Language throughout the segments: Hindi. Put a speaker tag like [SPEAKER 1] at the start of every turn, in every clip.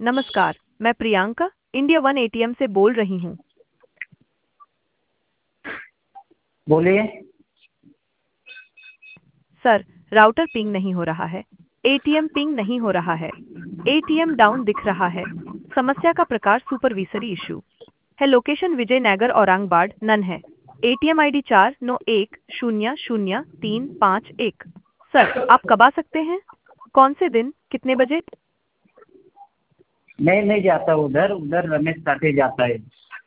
[SPEAKER 1] नमस्कार, मैं प्रियंका इंडिया वन एटीएम से बोल रही हूँ।
[SPEAKER 2] बोलिए।
[SPEAKER 1] सर, राउटर पिंग नहीं हो रहा है। एटीएम पिंग नहीं हो रहा है। एटीएम डाउन दिख रहा है। समस्या का प्रकार सुपरविसरी इशू है। लोकेशन विजयनगर औरंगाबाद नन है। ATM ID 49010351। सर, आप कब आ सकते हैं? कौन से दिन, कितने बजे?
[SPEAKER 2] मैं नहीं जाता उधर, उधर रमेश साठे जाता है।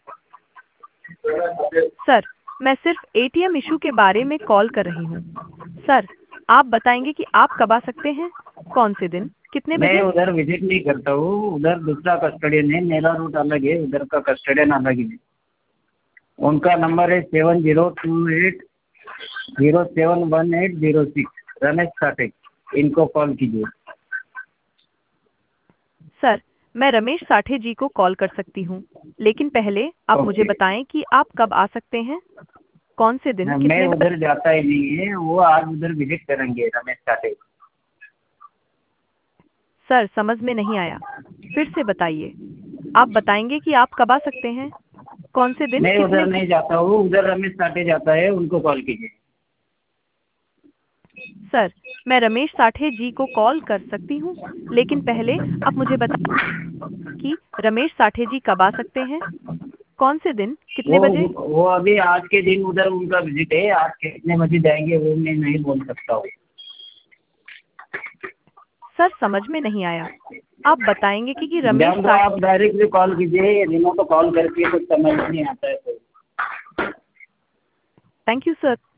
[SPEAKER 1] सर, मैं सिर्फ एटीएम इशू के बारे में कॉल कर रही हूँ। सर, आप बताएंगे कि आप कब आ सकते हैं? कौन से दिन, कितने
[SPEAKER 2] मैं
[SPEAKER 1] बजे?
[SPEAKER 2] उधर विजिट नहीं करता हूँ, उधर दूसरा कस्टडियन है, मेरा रूट अलग है, उधर का कस्टडियन अलग है। उनका नंबर है 7028071806, रमेश साठे। इनको कॉल कीजिए।
[SPEAKER 1] सर, मैं रमेश साठे जी को कॉल कर सकती हूँ, लेकिन पहले आप मुझे
[SPEAKER 2] ओके।
[SPEAKER 1] बताएं कि आप कब आ सकते हैं? कौन से दिन,
[SPEAKER 2] मैं
[SPEAKER 1] कितने बजे?
[SPEAKER 2] उधर जाता ही नहीं है, वो आज उधर विजिट करेंगे रमेश साठे।
[SPEAKER 1] सर, समझ में नहीं आया। फिर से बताइए। आप बताएंगे कि आप कब आ सकते हैं? कौन से दिन,
[SPEAKER 2] मैं
[SPEAKER 1] कितने
[SPEAKER 2] उधर
[SPEAKER 1] बजे?
[SPEAKER 2] नहीं जाता हूँ, उधर रमेश साठे जाता है, उनको कॉल कीजिए।
[SPEAKER 1] सर, मैं रमेश साठे जी को कॉल कर सकती हूँ, लेकिन पहले आप मुझे बताएं कि रमेश साठे जी कब आ सकते हैं? कौन से दिन, कितने
[SPEAKER 2] वो
[SPEAKER 1] बजे?
[SPEAKER 2] वो अभी आज के दिन उधर उनका विजिट है, आज कितने बजे जाएंगे वो मैं नहीं बोल सकता हूँ।
[SPEAKER 1] सर, समझ में नहीं आया। आप बताएंगे कि रमेश
[SPEAKER 2] जब तो
[SPEAKER 1] साठ
[SPEAKER 2] आप डायरेक्टली कॉल कीजिए, ये दिनों तो कॉल करके कुछ समझ नहीं आता है।
[SPEAKER 1] Thank you sir.